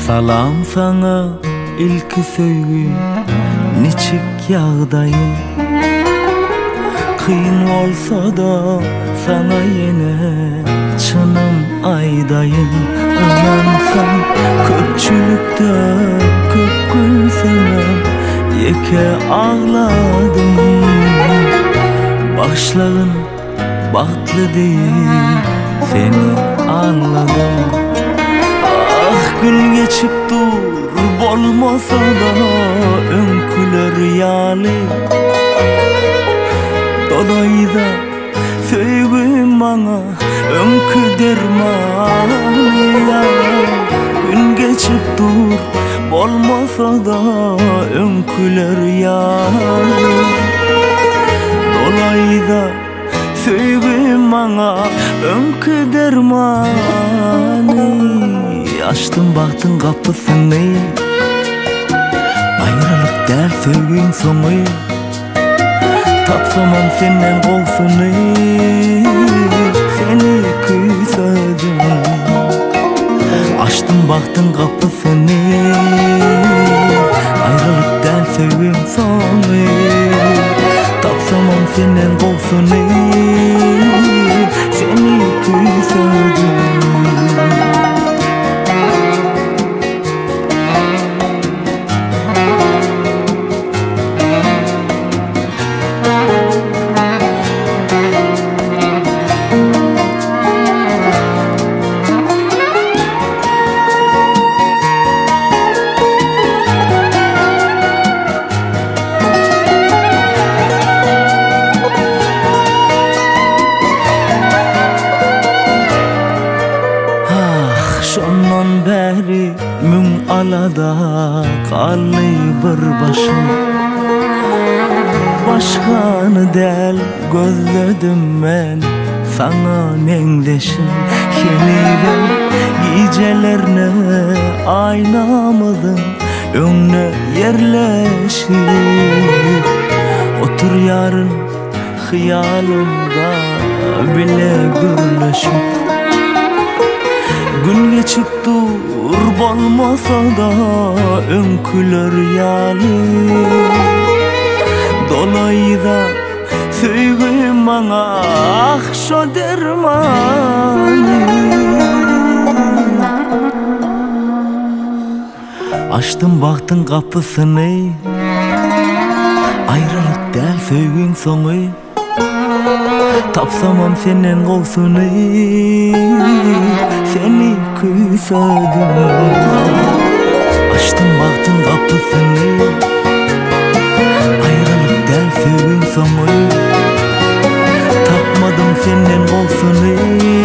Salam sana ilki söygüm, niçik yağdayım. Kıyın olsa da sana yine çınım aydayım. Anansan köpçülükte köp gülsemem, yeke ağladım. Başların bahtlı değil, seni anladım. Gün geçip dur bolmasa da önküler yali. Dolayda söygüm bana önkü dermanı ya. Gün geçip dur bolmasa da önküler yali. Dolayda söygüm bana önkü dermanı. Açtım baktın kapısını, ayrılık der söygün sonu. Tapsamam senden olsunu, seni küsedim. Açtım baktın kapısını, ayrılık der söygün sonu. Tapsamam senden olsunu, seni küsedim. Şondan beri mün alada kallı bir başım. Başkanı del gözledim ben sana nengdeşim. Yenilen gecelerine aynamızın önüne yerleşir. Otur yarın hıyalımda bile gürleşip. Gün geçip dur bolmasa da önküler yali. Dolayda söygüm bana şo dermanı. Açtım baktın kapısını, ayrılık del söygün sonu. Tapsamam senden olsunu, seni küsedim. Açtım baktın kapısını, ayrılık der söygün sonu. Tapmadım senden olsunu,